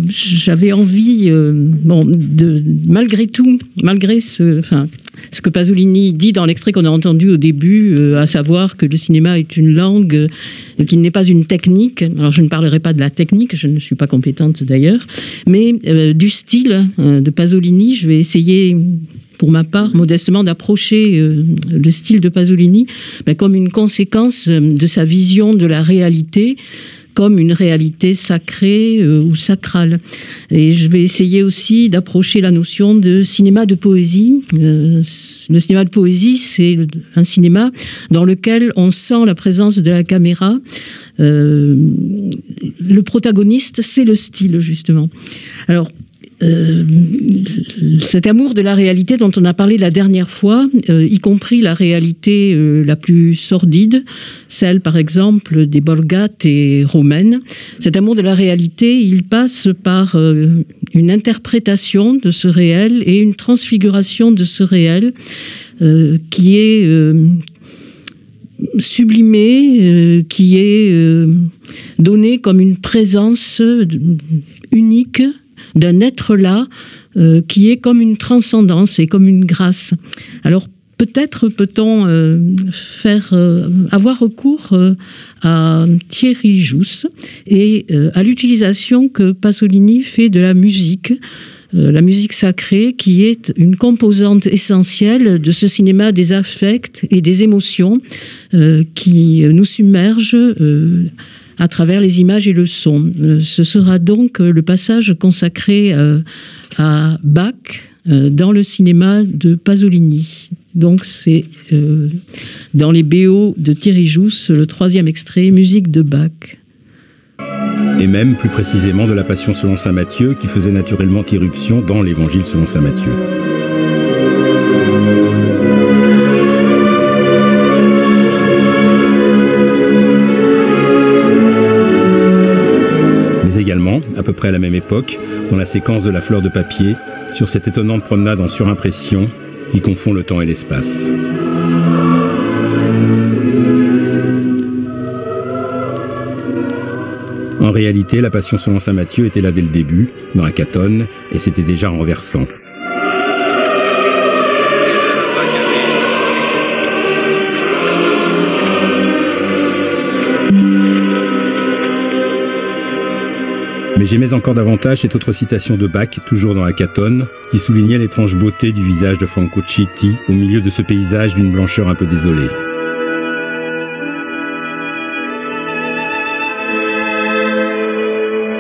j'avais envie, malgré tout, malgré ce que Pasolini dit dans l'extrait qu'on a entendu au début, à savoir que le cinéma est une langue, qu'il n'est pas une technique. Alors je ne parlerai pas de la technique, je ne suis pas compétente d'ailleurs, mais du style de Pasolini. Je vais essayer, pour ma part, modestement, d'approcher le style de Pasolini comme une conséquence de sa vision de la réalité, comme une réalité sacrée ou sacrale. Et je vais essayer aussi d'approcher la notion de cinéma de poésie. Le cinéma de poésie, c'est un cinéma dans lequel on sent la présence de la caméra. Le protagoniste, c'est le style, justement. Alors, cet amour de la réalité dont on a parlé la dernière fois, y compris la réalité la plus sordide, celle par exemple des Borgates et romaines, cet amour de la réalité, il passe par une interprétation de ce réel et une transfiguration de ce réel qui est sublimé, qui est donné comme une présence unique d'un être là qui est comme une transcendance et comme une grâce. Alors peut-être peut-on avoir recours à Thierry Jousse et à l'utilisation que Pasolini fait de la musique sacrée, qui est une composante essentielle de ce cinéma des affects et des émotions qui nous submerge à travers les images et le son. Ce sera donc le passage consacré à Bach dans le cinéma de Pasolini. Donc c'est dans les BO de Thierry Jousse, le 3e extrait, musique de Bach. Et même plus précisément de la Passion selon saint Matthieu, qui faisait naturellement irruption dans l'Évangile selon saint Matthieu. Également, à peu près à la même époque, dans la séquence de la fleur de papier, sur cette étonnante promenade en surimpression qui confond le temps et l'espace. En réalité, la Passion selon saint Matthieu était là dès le début, dans la Catonne, et c'était déjà renversant. Mais j'aimais encore davantage cette autre citation de Bach, toujours dans la Catonne, qui soulignait l'étrange beauté du visage de Franco Chitti au milieu de ce paysage d'une blancheur un peu désolée.